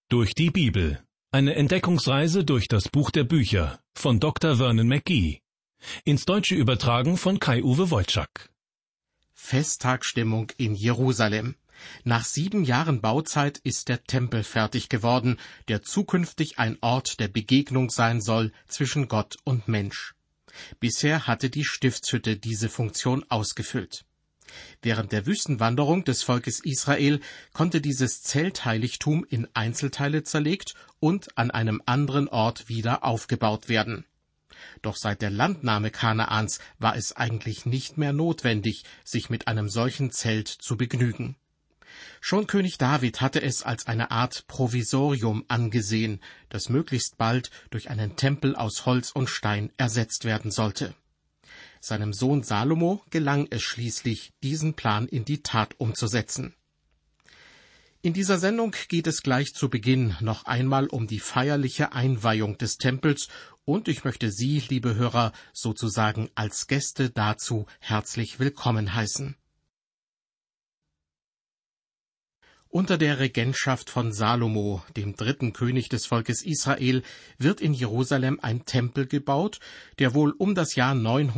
Durch die Bibel. Eine Entdeckungsreise durch das Buch der Bücher von Dr. Vernon McGee. Ins Deutsche übertragen von Kai-Uwe Wojczak. Festtagsstimmung in Jerusalem. Nach 7 Jahren Bauzeit ist der Tempel fertig geworden, der zukünftig ein Ort der Begegnung sein soll zwischen Gott und Mensch. Bisher hatte die Stiftshütte diese Funktion ausgefüllt. Während der Wüstenwanderung des Volkes Israel konnte dieses Zeltheiligtum in Einzelteile zerlegt und an einem anderen Ort wieder aufgebaut werden. Doch seit der Landnahme Kanaans war es eigentlich nicht mehr notwendig, sich mit einem solchen Zelt zu begnügen. Schon König David hatte es als eine Art Provisorium angesehen, das möglichst bald durch einen Tempel aus Holz und Stein ersetzt werden sollte. Seinem Sohn Salomo gelang es schließlich, diesen Plan in die Tat umzusetzen. In dieser Sendung geht es gleich zu Beginn noch einmal um die feierliche Einweihung des Tempels, und ich möchte Sie, liebe Hörer, sozusagen als Gäste dazu herzlich willkommen heißen. Unter der Regentschaft von Salomo, dem 3. König des Volkes Israel, wird in Jerusalem ein Tempel gebaut, der wohl um das Jahr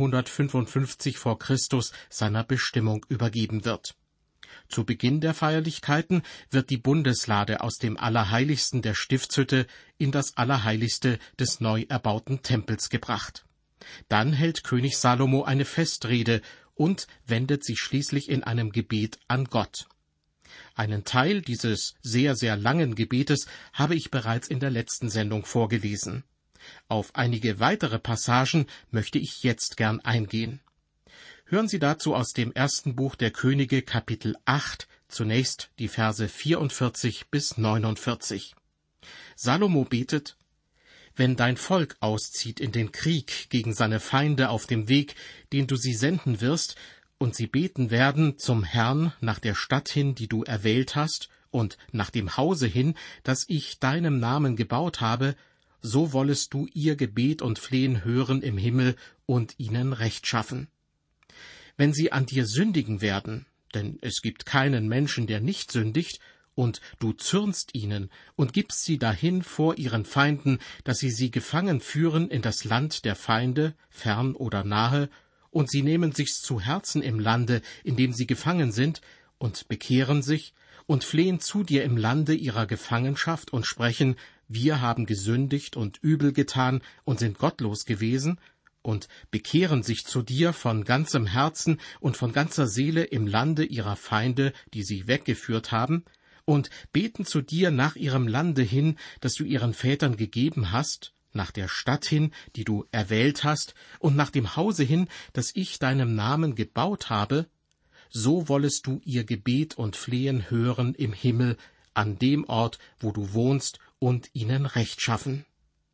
955 vor Christus seiner Bestimmung übergeben wird. Zu Beginn der Feierlichkeiten wird die Bundeslade aus dem Allerheiligsten der Stiftshütte in das Allerheiligste des neu erbauten Tempels gebracht. Dann hält König Salomo eine Festrede und wendet sich schließlich in einem Gebet an Gott. Einen Teil dieses sehr, sehr langen Gebetes habe ich bereits in der letzten Sendung vorgelesen. Auf einige weitere Passagen möchte ich jetzt gern eingehen. Hören Sie dazu aus dem 1. Buch der Könige, Kapitel 8, zunächst die Verse 44 bis 49. Salomo betet: Wenn dein Volk auszieht in den Krieg gegen seine Feinde auf dem Weg, den du sie senden wirst, und sie beten werden zum Herrn nach der Stadt hin, die du erwählt hast, und nach dem Hause hin, das ich deinem Namen gebaut habe, so wollest du ihr Gebet und Flehen hören im Himmel und ihnen Recht schaffen. Wenn sie an dir sündigen werden, denn es gibt keinen Menschen, der nicht sündigt, und du zürnst ihnen und gibst sie dahin vor ihren Feinden, dass sie gefangen führen in das Land der Feinde, fern oder nahe, und sie nehmen sich's zu Herzen im Lande, in dem sie gefangen sind, und bekehren sich und flehen zu dir im Lande ihrer Gefangenschaft und sprechen: Wir haben gesündigt und übel getan und sind gottlos gewesen, und bekehren sich zu dir von ganzem Herzen und von ganzer Seele im Lande ihrer Feinde, die sie weggeführt haben, und beten zu dir nach ihrem Lande hin, das du ihren Vätern gegeben hast, nach der Stadt hin, die du erwählt hast, und nach dem Hause hin, das ich deinem Namen gebaut habe, so wollest du ihr Gebet und Flehen hören im Himmel, an dem Ort, wo du wohnst, und ihnen Recht schaffen.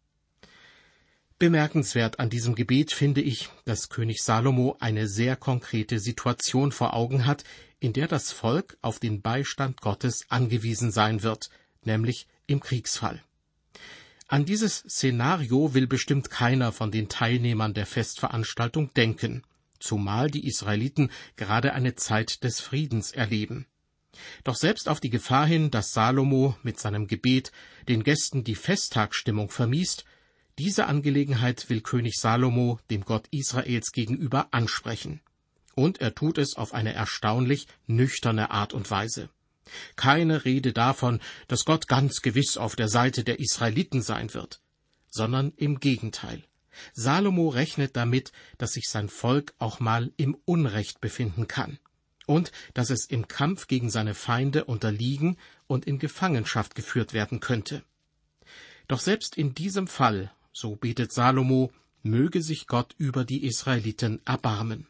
Bemerkenswert an diesem Gebet finde ich, dass König Salomo eine sehr konkrete Situation vor Augen hat, in der das Volk auf den Beistand Gottes angewiesen sein wird, nämlich im Kriegsfall. An dieses Szenario will bestimmt keiner von den Teilnehmern der Festveranstaltung denken, zumal die Israeliten gerade eine Zeit des Friedens erleben. Doch selbst auf die Gefahr hin, dass Salomo mit seinem Gebet den Gästen die Festtagsstimmung vermiest, diese Angelegenheit will König Salomo dem Gott Israels gegenüber ansprechen. Und er tut es auf eine erstaunlich nüchterne Art und Weise. Keine Rede davon, dass Gott ganz gewiss auf der Seite der Israeliten sein wird, sondern im Gegenteil. Salomo rechnet damit, dass sich sein Volk auch mal im Unrecht befinden kann und dass es im Kampf gegen seine Feinde unterliegen und in Gefangenschaft geführt werden könnte. Doch selbst in diesem Fall, so betet Salomo, möge sich Gott über die Israeliten erbarmen.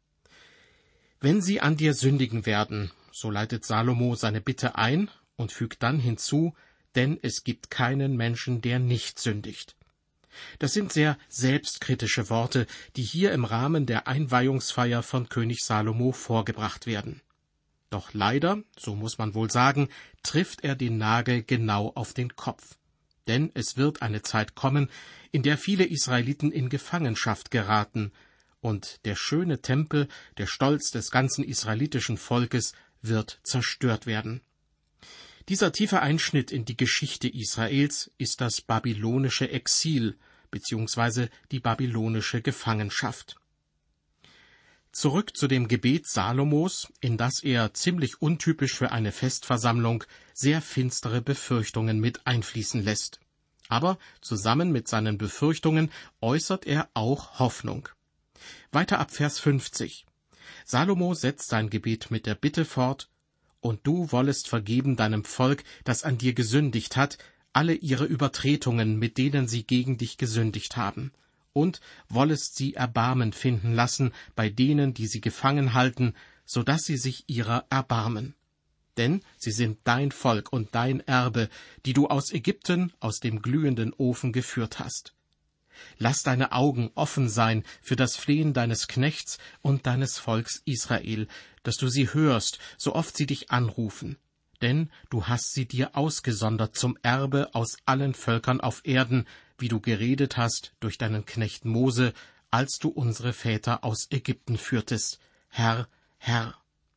Wenn sie an dir sündigen werden, so leitet Salomo seine Bitte ein und fügt dann hinzu, denn es gibt keinen Menschen, der nicht sündigt. Das sind sehr selbstkritische Worte, die hier im Rahmen der Einweihungsfeier von König Salomo vorgebracht werden. Doch leider, so muss man wohl sagen, trifft er den Nagel genau auf den Kopf. Denn es wird eine Zeit kommen, in der viele Israeliten in Gefangenschaft geraten, und der schöne Tempel, der Stolz des ganzen israelitischen Volkes, wird zerstört werden. Dieser tiefe Einschnitt in die Geschichte Israels ist das babylonische Exil bzw. die babylonische Gefangenschaft. Zurück zu dem Gebet Salomos, in das er ziemlich untypisch für eine Festversammlung sehr finstere Befürchtungen mit einfließen lässt. Aber zusammen mit seinen Befürchtungen äußert er auch Hoffnung. Weiter ab Vers 50. Salomo setzt sein Gebet mit der Bitte fort: Und du wollest vergeben deinem Volk, das an dir gesündigt hat, alle ihre Übertretungen, mit denen sie gegen dich gesündigt haben, und wollest sie Erbarmen finden lassen bei denen, die sie gefangen halten, so dass sie sich ihrer erbarmen. Denn sie sind dein Volk und dein Erbe, die du aus Ägypten, aus dem glühenden Ofen geführt hast. Lass deine Augen offen sein für das Flehen deines Knechts und deines Volks Israel, dass du sie hörst, so oft sie dich anrufen. Denn du hast sie dir ausgesondert zum Erbe aus allen Völkern auf Erden, wie du geredet hast durch deinen Knecht Mose, als du unsere Väter aus Ägypten führtest. Herr, Herr.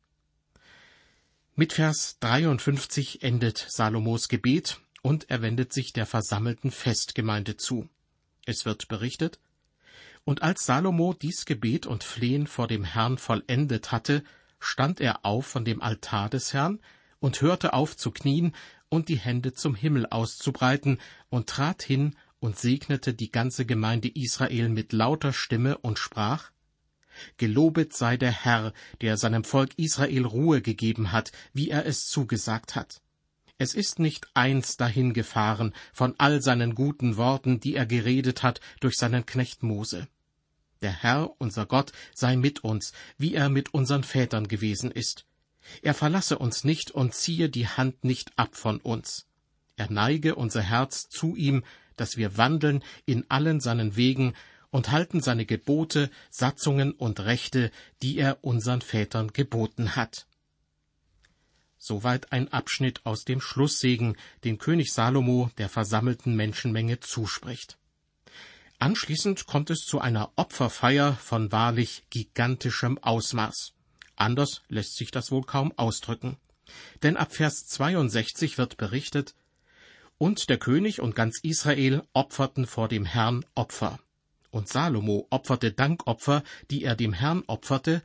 Mit Vers 53 endet Salomos Gebet und er wendet sich der versammelten Festgemeinde zu. Es wird berichtet: Und als Salomo dies Gebet und Flehen vor dem Herrn vollendet hatte, stand er auf von dem Altar des Herrn und hörte auf zu knien und die Hände zum Himmel auszubreiten und trat hin und segnete die ganze Gemeinde Israel mit lauter Stimme und sprach: Gelobet sei der Herr, der seinem Volk Israel Ruhe gegeben hat, wie er es zugesagt hat. Es ist nicht eins dahingefahren von all seinen guten Worten, die er geredet hat durch seinen Knecht Mose. Der Herr, unser Gott, sei mit uns, wie er mit unseren Vätern gewesen ist. Er verlasse uns nicht und ziehe die Hand nicht ab von uns. Er neige unser Herz zu ihm, dass wir wandeln in allen seinen Wegen und halten seine Gebote, Satzungen und Rechte, die er unseren Vätern geboten hat. Soweit ein Abschnitt aus dem Schlusssegen, den König Salomo der versammelten Menschenmenge zuspricht. Anschließend kommt es zu einer Opferfeier von wahrlich gigantischem Ausmaß. Anders lässt sich das wohl kaum ausdrücken. Denn ab Vers 62 wird berichtet: Und der König und ganz Israel opferten vor dem Herrn Opfer. Und Salomo opferte Dankopfer, die er dem Herrn opferte,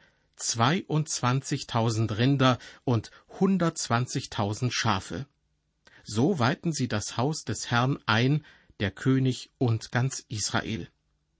22.000 Rinder und 120.000 Schafe. So weihten sie das Haus des Herrn ein, der König und ganz Israel.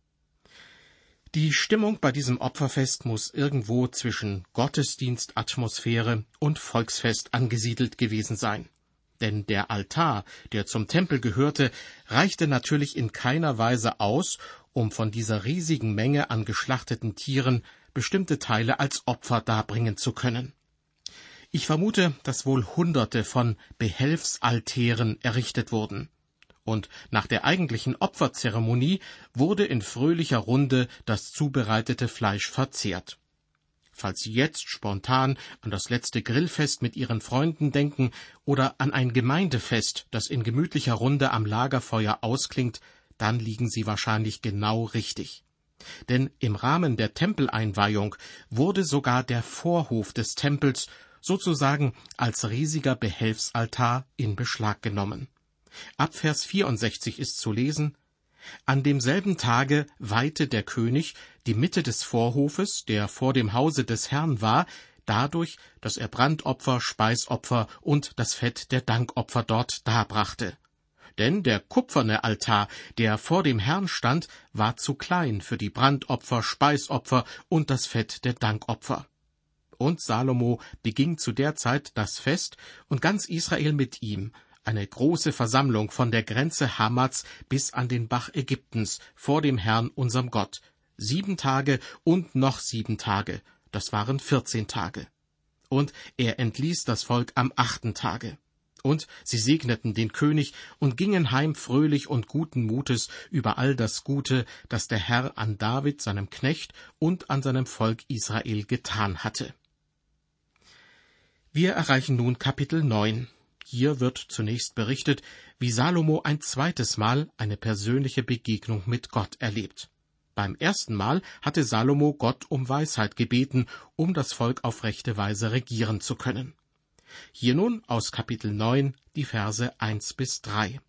Die Stimmung bei diesem Opferfest muss irgendwo zwischen Gottesdienstatmosphäre und Volksfest angesiedelt gewesen sein. Denn der Altar, der zum Tempel gehörte, reichte natürlich in keiner Weise aus, um von dieser riesigen Menge an geschlachteten Tieren bestimmte Teile als Opfer darbringen zu können. Ich vermute, dass wohl Hunderte von Behelfsaltären errichtet wurden. Und nach der eigentlichen Opferzeremonie wurde in fröhlicher Runde das zubereitete Fleisch verzehrt. Falls Sie jetzt spontan an das letzte Grillfest mit Ihren Freunden denken oder an ein Gemeindefest, das in gemütlicher Runde am Lagerfeuer ausklingt, dann liegen Sie wahrscheinlich genau richtig. Denn im Rahmen der Tempeleinweihung wurde sogar der Vorhof des Tempels sozusagen als riesiger Behelfsaltar in Beschlag genommen. Ab Vers 64 ist zu lesen: An demselben Tage weihte der König die Mitte des Vorhofes, der vor dem Hause des Herrn war, dadurch, dass er Brandopfer, Speisopfer und das Fett der Dankopfer dort darbrachte. Denn der kupferne Altar, der vor dem Herrn stand, war zu klein für die Brandopfer, Speisopfer und das Fett der Dankopfer. Und Salomo beging zu der Zeit das Fest und ganz Israel mit ihm, eine große Versammlung von der Grenze Hamats bis an den Bach Ägyptens vor dem Herrn unserem Gott. 7 Tage und noch 7 Tage, das waren 14 Tage. Und er entließ das Volk am 8. Tage. Und sie segneten den König und gingen heim fröhlich und guten Mutes über all das Gute, das der Herr an David, seinem Knecht, und an seinem Volk Israel getan hatte. Wir erreichen nun Kapitel 9. Hier wird zunächst berichtet, wie Salomo ein zweites Mal eine persönliche Begegnung mit Gott erlebt. Beim ersten Mal hatte Salomo Gott um Weisheit gebeten, um das Volk auf rechte Weise regieren zu können. Hier nun aus Kapitel 9, die Verse 1-3.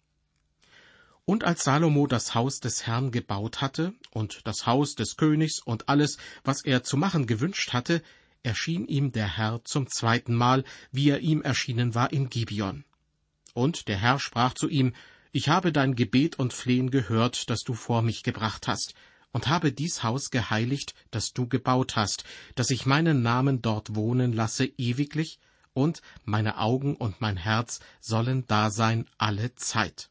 Und als Salomo das Haus des Herrn gebaut hatte und das Haus des Königs und alles, was er zu machen gewünscht hatte, erschien ihm der Herr zum zweiten Mal, wie er ihm erschienen war in Gibeon. Und der Herr sprach zu ihm: Ich habe dein Gebet und Flehen gehört, das du vor mich gebracht hast, und habe dies Haus geheiligt, das du gebaut hast, dass ich meinen Namen dort wohnen lasse ewiglich, und meine Augen und mein Herz sollen da sein alle Zeit.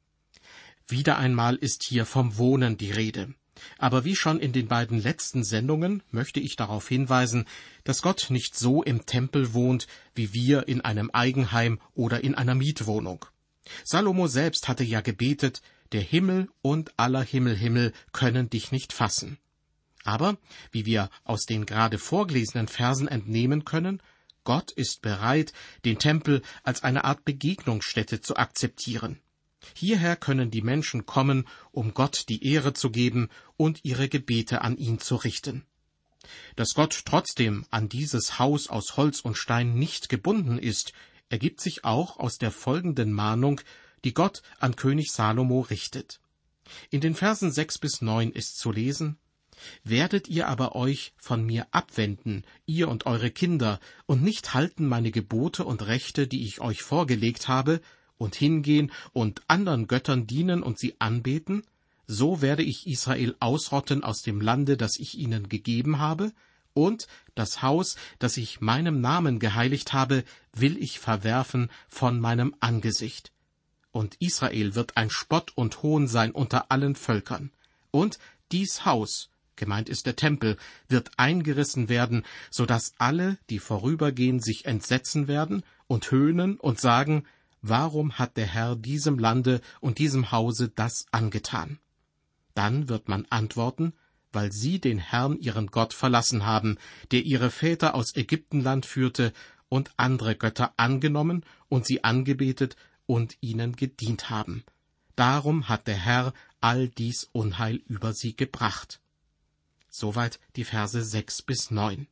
Wieder einmal ist hier vom Wohnen die Rede. Aber wie schon in den beiden letzten Sendungen möchte ich darauf hinweisen, dass Gott nicht so im Tempel wohnt, wie wir in einem Eigenheim oder in einer Mietwohnung. Salomo selbst hatte ja gebetet: Der Himmel und aller Himmel können dich nicht fassen. Aber, wie wir aus den gerade vorgelesenen Versen entnehmen können, Gott ist bereit, den Tempel als eine Art Begegnungsstätte zu akzeptieren. Hierher können die Menschen kommen, um Gott die Ehre zu geben und ihre Gebete an ihn zu richten. Dass Gott trotzdem an dieses Haus aus Holz und Stein nicht gebunden ist, ergibt sich auch aus der folgenden Mahnung, die Gott an König Salomo richtet. In den Versen 6-9 ist zu lesen: Werdet ihr aber euch von mir abwenden, ihr und eure Kinder, und nicht halten meine Gebote und Rechte, die ich euch vorgelegt habe, und hingehen und anderen Göttern dienen und sie anbeten, so werde ich Israel ausrotten aus dem Lande, das ich ihnen gegeben habe, und das Haus, das ich meinem Namen geheiligt habe, will ich verwerfen von meinem Angesicht. Und Israel wird ein Spott und Hohn sein unter allen Völkern. Und dies Haus, gemeint ist der Tempel, wird eingerissen werden, so dass alle, die vorübergehen, sich entsetzen werden und höhnen und sagen: Warum hat der Herr diesem Lande und diesem Hause das angetan? Dann wird man antworten: Weil sie den Herrn, ihren Gott, verlassen haben, der ihre Väter aus Ägyptenland führte, und andere Götter angenommen und sie angebetet und ihnen gedient haben. Darum hat der Herr all dies Unheil über sie gebracht. Soweit die Verse 6-9.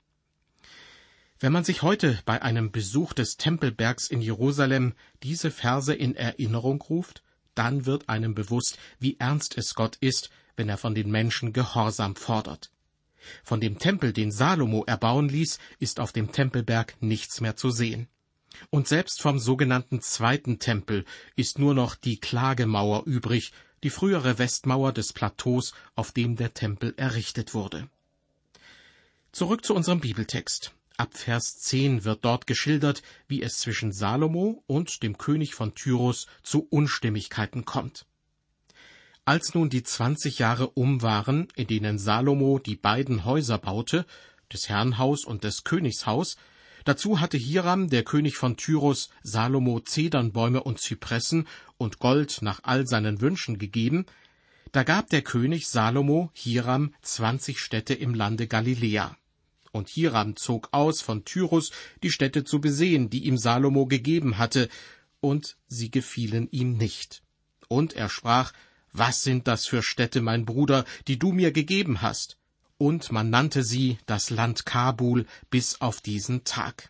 Wenn man sich heute bei einem Besuch des Tempelbergs in Jerusalem diese Verse in Erinnerung ruft, dann wird einem bewusst, wie ernst es Gott ist, wenn er von den Menschen Gehorsam fordert. Von dem Tempel, den Salomo erbauen ließ, ist auf dem Tempelberg nichts mehr zu sehen. Und selbst vom sogenannten zweiten Tempel ist nur noch die Klagemauer übrig, die frühere Westmauer des Plateaus, auf dem der Tempel errichtet wurde. Zurück zu unserem Bibeltext. Ab Vers 10 wird dort geschildert, wie es zwischen Salomo und dem König von Tyrus zu Unstimmigkeiten kommt. Als nun die 20 Jahre um waren, in denen Salomo die beiden Häuser baute, des Herrnhaus und des Königshaus, dazu hatte Hiram, der König von Tyrus, Salomo Zedernbäume und Zypressen und Gold nach all seinen Wünschen gegeben, da gab der König Salomo Hiram 20 Städte im Lande Galiläa. Und Hiram zog aus von Tyrus, die Städte zu besehen, die ihm Salomo gegeben hatte, und sie gefielen ihm nicht. Und er sprach: Was sind das für Städte, mein Bruder, die du mir gegeben hast? Und man nannte sie das Land Kabul bis auf diesen Tag.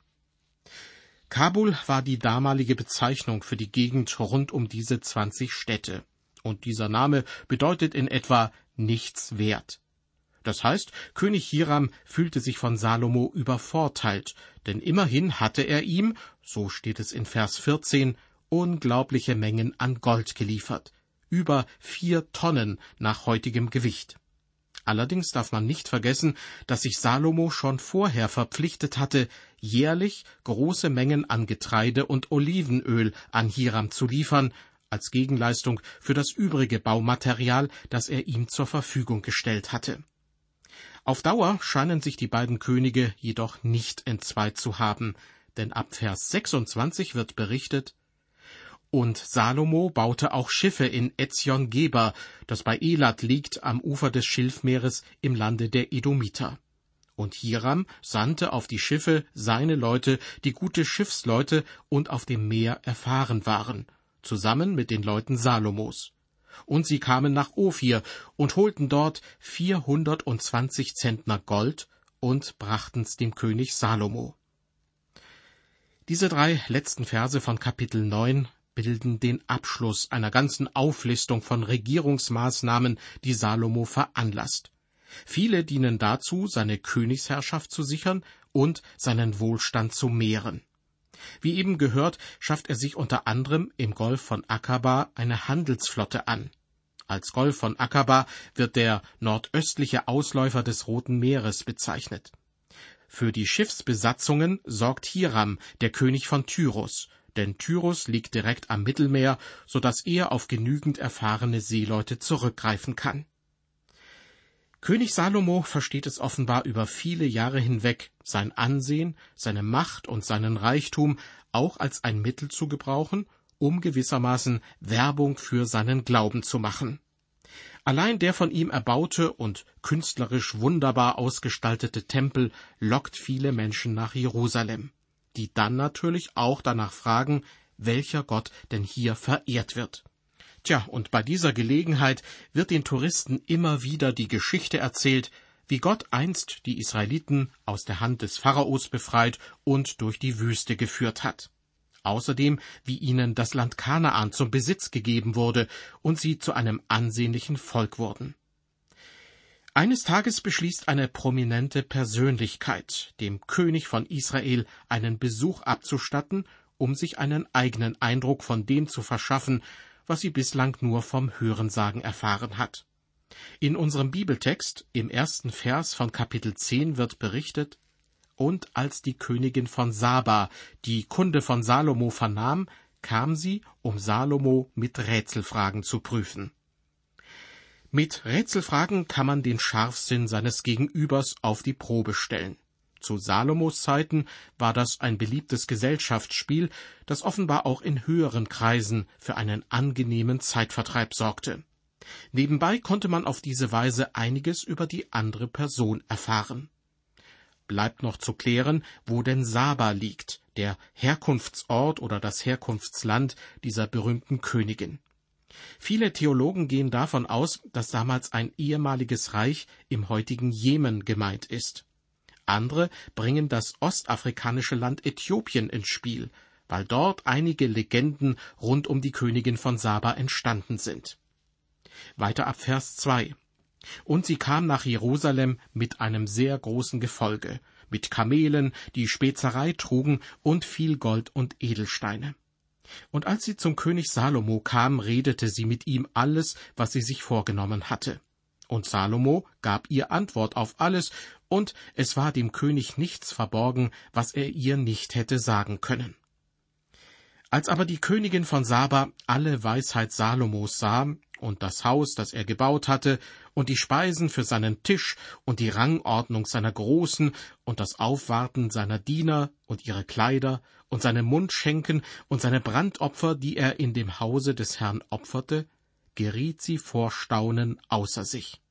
Kabul war die damalige Bezeichnung für die Gegend rund um diese 20 Städte. Und dieser Name bedeutet in etwa nichts wert. Das heißt, König Hiram fühlte sich von Salomo übervorteilt, denn immerhin hatte er ihm, so steht es in Vers 14, unglaubliche Mengen an Gold geliefert, über 4 Tonnen nach heutigem Gewicht. Allerdings darf man nicht vergessen, dass sich Salomo schon vorher verpflichtet hatte, jährlich große Mengen an Getreide und Olivenöl an Hiram zu liefern, als Gegenleistung für das übrige Baumaterial, das er ihm zur Verfügung gestellt hatte. Auf Dauer scheinen sich die beiden Könige jedoch nicht entzweit zu haben, denn ab Vers 26 wird berichtet: Und Salomo baute auch Schiffe in Ezion-Geber, das bei Elat liegt, am Ufer des Schilfmeeres im Lande der Edomiter. Und Hiram sandte auf die Schiffe seine Leute, die gute Schiffsleute und auf dem Meer erfahren waren, zusammen mit den Leuten Salomos. Und sie kamen nach Ophir und holten dort 420 Zentner Gold und brachten's dem König Salomo. Diese 3 letzten Verse von Kapitel 9 bilden den Abschluss einer ganzen Auflistung von Regierungsmaßnahmen, die Salomo veranlasst. Viele dienen dazu, seine Königsherrschaft zu sichern und seinen Wohlstand zu mehren. Wie eben gehört, schafft er sich unter anderem im Golf von Akaba eine Handelsflotte an. Als Golf von Akaba wird der nordöstliche Ausläufer des Roten Meeres bezeichnet. Für die Schiffsbesatzungen sorgt Hiram, der König von Tyrus, denn Tyrus liegt direkt am Mittelmeer, so dass er auf genügend erfahrene Seeleute zurückgreifen kann. König Salomo versteht es offenbar über viele Jahre hinweg, sein Ansehen, seine Macht und seinen Reichtum auch als ein Mittel zu gebrauchen, um gewissermaßen Werbung für seinen Glauben zu machen. Allein der von ihm erbaute und künstlerisch wunderbar ausgestaltete Tempel lockt viele Menschen nach Jerusalem, die dann natürlich auch danach fragen, welcher Gott denn hier verehrt wird. Tja, und bei dieser Gelegenheit wird den Touristen immer wieder die Geschichte erzählt, wie Gott einst die Israeliten aus der Hand des Pharaos befreit und durch die Wüste geführt hat. Außerdem, wie ihnen das Land Kanaan zum Besitz gegeben wurde und sie zu einem ansehnlichen Volk wurden. Eines Tages beschließt eine prominente Persönlichkeit, dem König von Israel einen Besuch abzustatten, um sich einen eigenen Eindruck von dem zu verschaffen, was sie bislang nur vom Hörensagen erfahren hat. In unserem Bibeltext, im 1. Vers von Kapitel 10 wird berichtet: Und als die Königin von Saba die Kunde von Salomo vernahm, kam sie, um Salomo mit Rätselfragen zu prüfen. Mit Rätselfragen kann man den Scharfsinn seines Gegenübers auf die Probe stellen. Zu Salomos Zeiten war das ein beliebtes Gesellschaftsspiel, das offenbar auch in höheren Kreisen für einen angenehmen Zeitvertreib sorgte. Nebenbei konnte man auf diese Weise einiges über die andere Person erfahren. Bleibt noch zu klären, wo denn Saba liegt, der Herkunftsort oder das Herkunftsland dieser berühmten Königin. Viele Theologen gehen davon aus, dass damals ein ehemaliges Reich im heutigen Jemen gemeint ist. Andere bringen das ostafrikanische Land Äthiopien ins Spiel, weil dort einige Legenden rund um die Königin von Saba entstanden sind. Weiter ab Vers 2. Und sie kam nach Jerusalem mit einem sehr großen Gefolge, mit Kamelen, die Spezerei trugen, und viel Gold und Edelsteine. Und als sie zum König Salomo kam, redete sie mit ihm alles, was sie sich vorgenommen hatte. Und Salomo gab ihr Antwort auf alles, und es war dem König nichts verborgen, was er ihr nicht hätte sagen können. Als aber die Königin von Saba alle Weisheit Salomos sah und das Haus, das er gebaut hatte, und die Speisen für seinen Tisch und die Rangordnung seiner Großen und das Aufwarten seiner Diener und ihre Kleider und seine Mundschenken und seine Brandopfer, die er in dem Hause des Herrn opferte, geriet sie vor Staunen außer sich.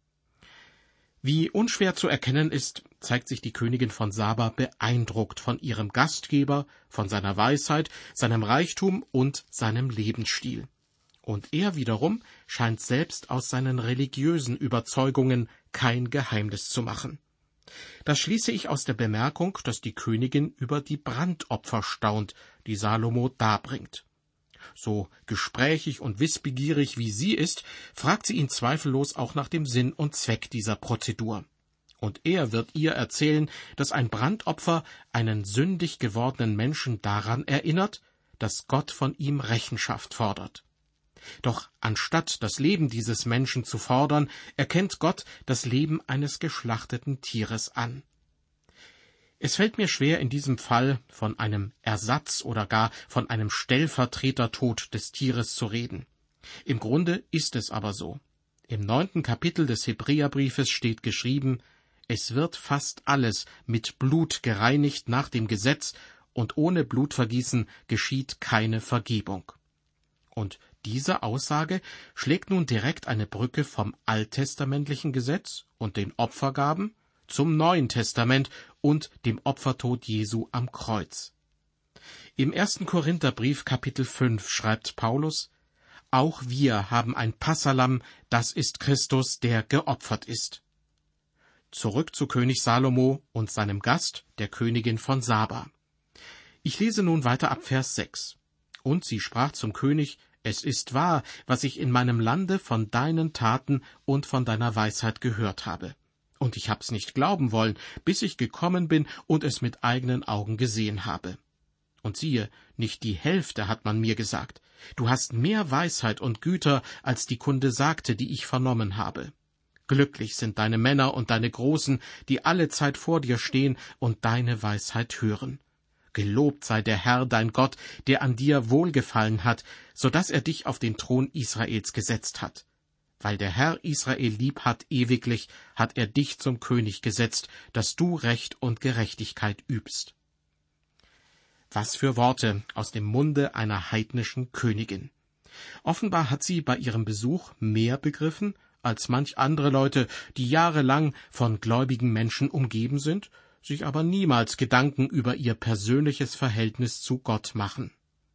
Wie unschwer zu erkennen ist, zeigt sich die Königin von Saba beeindruckt von ihrem Gastgeber, von seiner Weisheit, seinem Reichtum und seinem Lebensstil. Und er wiederum scheint selbst aus seinen religiösen Überzeugungen kein Geheimnis zu machen. Das schließe ich aus der Bemerkung, dass die Königin über die Brandopfer staunt, die Salomo darbringt. So gesprächig und wissbegierig wie sie ist, fragt sie ihn zweifellos auch nach dem Sinn und Zweck dieser Prozedur. Und er wird ihr erzählen, dass ein Brandopfer einen sündig gewordenen Menschen daran erinnert, dass Gott von ihm Rechenschaft fordert. Doch anstatt das Leben dieses Menschen zu fordern, erkennt Gott das Leben eines geschlachteten Tieres an. Es fällt mir schwer, in diesem Fall von einem Ersatz oder gar von einem Stellvertretertod des Tieres zu reden. Im Grunde ist es aber so. Im 9. Kapitel des Hebräerbriefes steht geschrieben: Es wird fast alles mit Blut gereinigt nach dem Gesetz, und ohne Blutvergießen geschieht keine Vergebung. Und diese Aussage schlägt nun direkt eine Brücke vom alttestamentlichen Gesetz und den Opfergaben zum Neuen Testament und dem Opfertod Jesu am Kreuz. Im 1. Korintherbrief Kapitel 5 schreibt Paulus: Auch wir haben ein Passalamm, das ist Christus, der geopfert ist. Zurück zu König Salomo und seinem Gast, der Königin von Saba. Ich lese nun weiter ab Vers 6. Und sie sprach zum König: Es ist wahr, was ich in meinem Lande von deinen Taten und von deiner Weisheit gehört habe. Und ich hab's nicht glauben wollen, bis ich gekommen bin und es mit eigenen Augen gesehen habe. Und siehe, nicht die Hälfte hat man mir gesagt. Du hast mehr Weisheit und Güter, als die Kunde sagte, die ich vernommen habe. Glücklich sind deine Männer und deine Großen, die alle Zeit vor dir stehen und deine Weisheit hören. Gelobt sei der Herr, dein Gott, der an dir wohlgefallen hat, so dass er dich auf den Thron Israels gesetzt hat. Weil der Herr Israel lieb hat ewiglich, hat er dich zum König gesetzt, dass du Recht und Gerechtigkeit übst. Was für Worte aus dem Munde einer heidnischen Königin. Offenbar hat sie bei ihrem Besuch mehr begriffen als manch andere Leute, die jahrelang von gläubigen Menschen umgeben sind, sich aber niemals Gedanken über ihr persönliches Verhältnis zu Gott machen.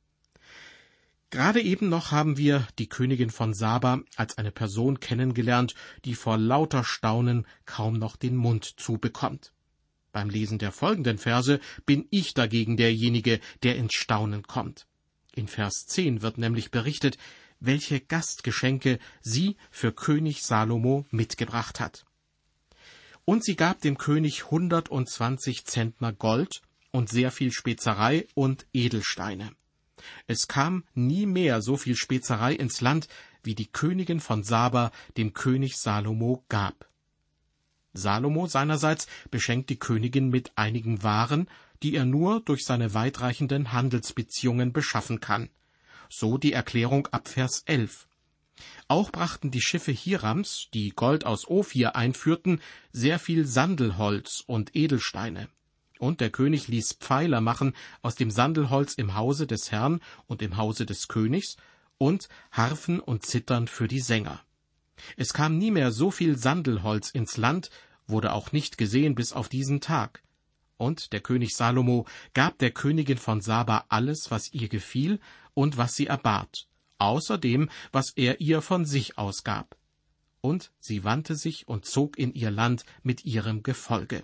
Gerade eben noch haben wir die Königin von Saba als eine Person kennengelernt, die vor lauter Staunen kaum noch den Mund zubekommt. Beim Lesen der folgenden Verse bin ich dagegen derjenige, der ins Staunen kommt. In Vers 10 wird nämlich berichtet, welche Gastgeschenke sie für König Salomo mitgebracht hat. Und sie gab dem König 120 Zentner Gold und sehr viel Spezerei und Edelsteine. Es kam nie mehr so viel Spezerei ins Land, wie die Königin von Saba dem König Salomo gab. Salomo seinerseits beschenkt die Königin mit einigen Waren, die er nur durch seine weitreichenden Handelsbeziehungen beschaffen kann. So die Erklärung ab Vers 11. Auch brachten die Schiffe Hirams, die Gold aus Ophir einführten, sehr viel Sandelholz und Edelsteine. Und der König ließ Pfeiler machen aus dem Sandelholz im Hause des Herrn und im Hause des Königs und Harfen und Zittern für die Sänger. Es kam nie mehr so viel Sandelholz ins Land, wurde auch nicht gesehen bis auf diesen Tag. Und der König Salomo gab der Königin von Saba alles, was ihr gefiel und was sie erbat, außer dem, was er ihr von sich ausgab. Und sie wandte sich und zog in ihr Land mit ihrem Gefolge.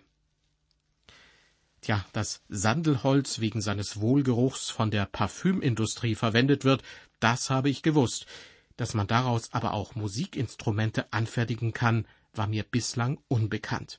Tja, dass Sandelholz wegen seines Wohlgeruchs von der Parfümindustrie verwendet wird, das habe ich gewusst. Dass man daraus aber auch Musikinstrumente anfertigen kann, war mir bislang unbekannt.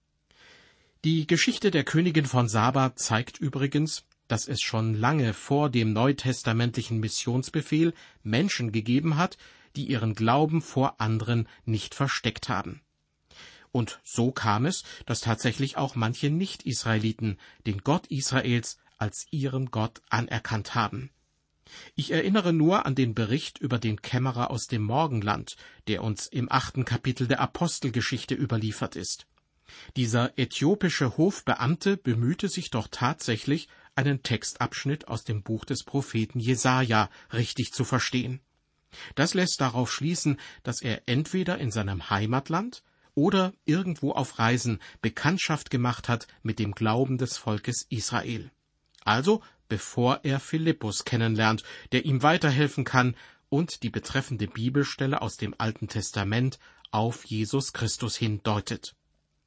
Die Geschichte der Königin von Saba zeigt übrigens, dass es schon lange vor dem neutestamentlichen Missionsbefehl Menschen gegeben hat, die ihren Glauben vor anderen nicht versteckt haben. Und so kam es, dass tatsächlich auch manche Nicht-Israeliten den Gott Israels als ihren Gott anerkannt haben. Ich erinnere nur an den Bericht über den Kämmerer aus dem Morgenland, der uns im 8. Kapitel der Apostelgeschichte überliefert ist. Dieser äthiopische Hofbeamte bemühte sich doch tatsächlich, einen Textabschnitt aus dem Buch des Propheten Jesaja richtig zu verstehen. Das lässt darauf schließen, dass er entweder in seinem Heimatland oder irgendwo auf Reisen Bekanntschaft gemacht hat mit dem Glauben des Volkes Israel. Also bevor er Philippus kennenlernt, der ihm weiterhelfen kann und die betreffende Bibelstelle aus dem Alten Testament auf Jesus Christus hindeutet.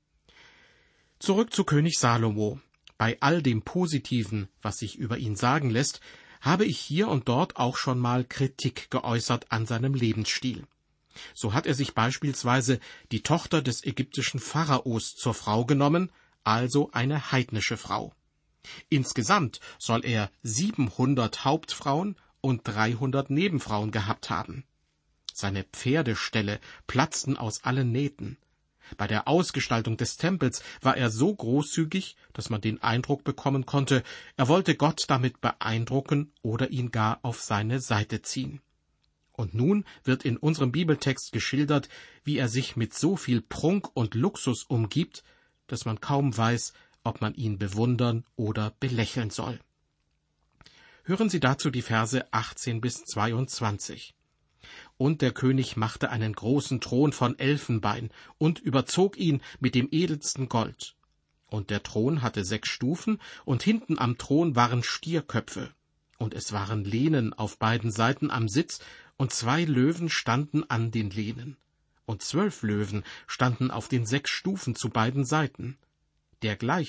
Zurück zu König Salomo. Bei all dem Positiven, was sich über ihn sagen lässt, habe ich hier und dort auch schon mal Kritik geäußert an seinem Lebensstil. So hat er sich beispielsweise die Tochter des ägyptischen Pharaos zur Frau genommen, also eine heidnische Frau. Insgesamt soll er 700 Hauptfrauen und 300 Nebenfrauen gehabt haben. Seine Pferdeställe platzten aus allen Nähten. Bei der Ausgestaltung des Tempels war er so großzügig, dass man den Eindruck bekommen konnte, er wollte Gott damit beeindrucken oder ihn gar auf seine Seite ziehen. Und nun wird in unserem Bibeltext geschildert, wie er sich mit so viel Prunk und Luxus umgibt, dass man kaum weiß, ob man ihn bewundern oder belächeln soll. Hören Sie dazu die Verse 18 bis 22. Und der König machte einen großen Thron von Elfenbein und überzog ihn mit dem edelsten Gold. Und der Thron hatte 6 Stufen, und hinten am Thron waren Stierköpfe. Und es waren Lehnen auf beiden Seiten am Sitz, und 2 Löwen standen an den Lehnen. Und 12 Löwen standen auf den 6 Stufen zu beiden Seiten. Dergleichen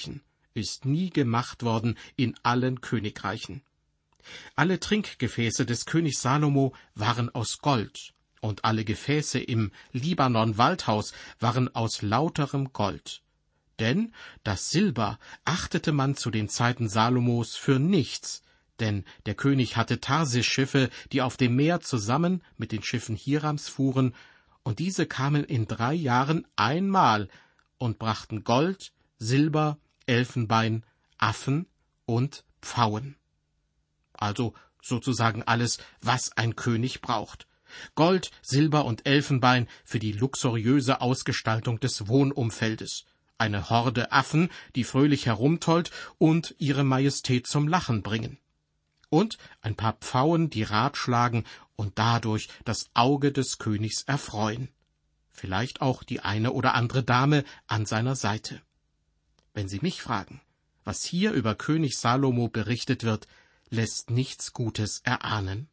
ist nie gemacht worden in allen Königreichen. Alle Trinkgefäße des Königs Salomo waren aus Gold, und alle Gefäße im Libanon-Waldhaus waren aus lauterem Gold. Denn das Silber achtete man zu den Zeiten Salomos für nichts, denn der König hatte Tarsis-Schiffe, die auf dem Meer zusammen mit den Schiffen Hirams fuhren, und diese kamen in 3 Jahren einmal und brachten Gold, Silber, Elfenbein, Affen und Pfauen. Also sozusagen alles, was ein König braucht. Gold, Silber und Elfenbein für die luxuriöse Ausgestaltung des Wohnumfeldes. Eine Horde Affen, die fröhlich herumtollt und ihre Majestät zum Lachen bringen. Und ein paar Pfauen, die ratschlagen und dadurch das Auge des Königs erfreuen. Vielleicht auch die eine oder andere Dame an seiner Seite. Wenn Sie mich fragen, was hier über König Salomo berichtet wird, lässt nichts Gutes erahnen.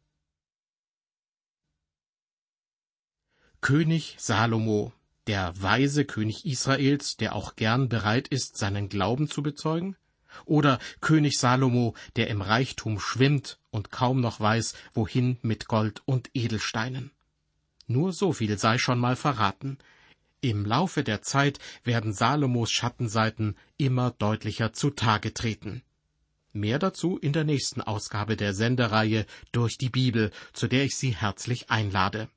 König Salomo, der weise König Israels, der auch gern bereit ist, seinen Glauben zu bezeugen? Oder König Salomo, der im Reichtum schwimmt und kaum noch weiß, wohin mit Gold und Edelsteinen? Nur so viel sei schon mal verraten. Im Laufe der Zeit werden Salomos Schattenseiten immer deutlicher zutage treten. Mehr dazu in der nächsten Ausgabe der Sendereihe Durch die Bibel, zu der ich Sie herzlich einlade.